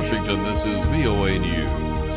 Washington, this is VOA News.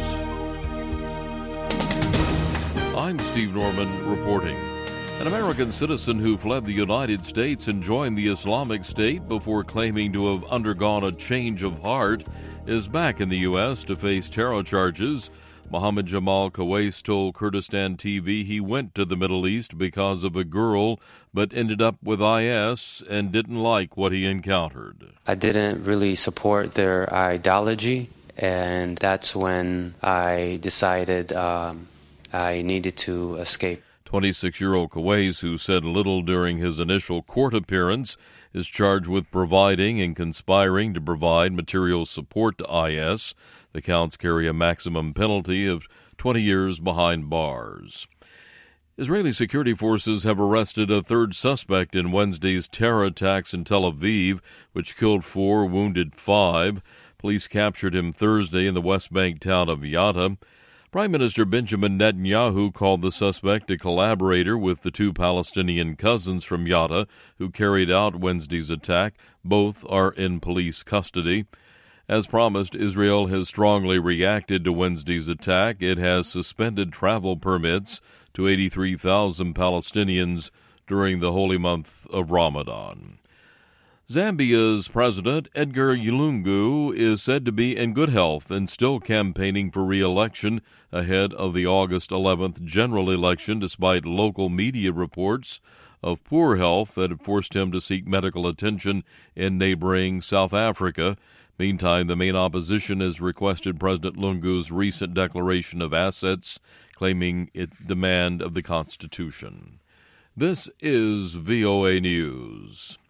I'm Steve Norman reporting. An American citizen who fled the United States and joined the Islamic State before claiming to have undergone a change of heart is back in the U.S. to face terror charges. Mohammed Jamal Kawais told Kurdistan TV he went to the Middle East because of a girl, but ended up with IS and didn't like what he encountered. I didn't really support their ideology, and that's when I decided I needed to escape. 26-year-old Kawais, who said little during his initial court appearance, is charged with providing and conspiring to provide material support to IS. The counts carry a maximum penalty of 20 years behind bars. Israeli security forces have arrested a third suspect in Wednesday's terror attacks in Tel Aviv, which killed 4, wounded 5. Police captured him Thursday in the West Bank town of Yatta. Prime Minister Benjamin Netanyahu called the suspect a collaborator with the 2 Palestinian cousins from Yatta who carried out Wednesday's attack. Both are in police custody. As promised, Israel has strongly reacted to Wednesday's attack. It has suspended travel permits to 83,000 Palestinians during the holy month of Ramadan. Zambia's President Edgar Lungu is said to be in good health and still campaigning for re-election ahead of the August 11th general election, despite local media reports of poor health that had forced him to seek medical attention in neighboring South Africa. Meantime, the main opposition has requested President Lungu's recent declaration of assets, claiming it demand of the Constitution. This is VOA News.